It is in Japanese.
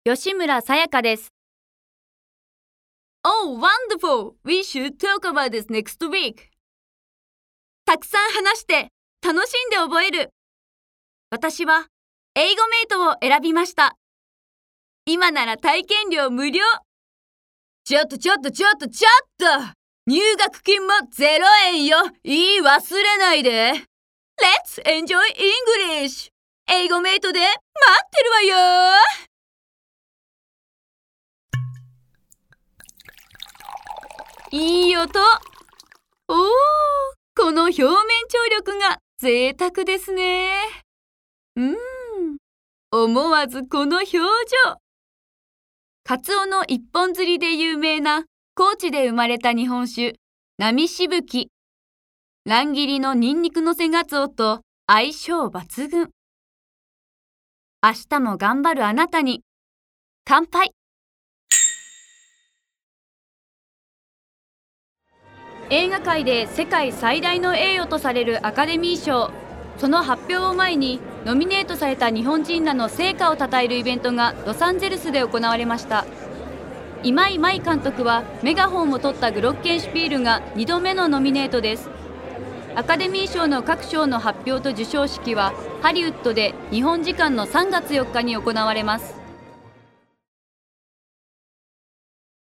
吉村さやかです。 Oh, wonderful! We should talk about this next week. たくさん話して楽しんで覚える。私は英語メイトを選びました。今なら体験料無料。ちょっと入学金も0円よ。忘れないで。Let's enjoy English! 英語メイトで待ってるわよ。いい音。おー、この表面張力が贅沢ですね。思わずこの表情。カツオの一本釣りで有名な高知で生まれた日本酒、波しぶき。乱切りのニンニクのせガツオと相性抜群。明日も頑張るあなたに、乾杯。映画界で世界最大の栄誉とされるアカデミー賞。その発表を前にノミネートされた日本人らの成果を称えるイベントがロサンゼルスで行われました。今井舞監督はメガホンを取ったグロッケンシュピールが2度目のノミネートです。アカデミー賞の各賞の発表と授賞式はハリウッドで日本時間の3月4日に行われます。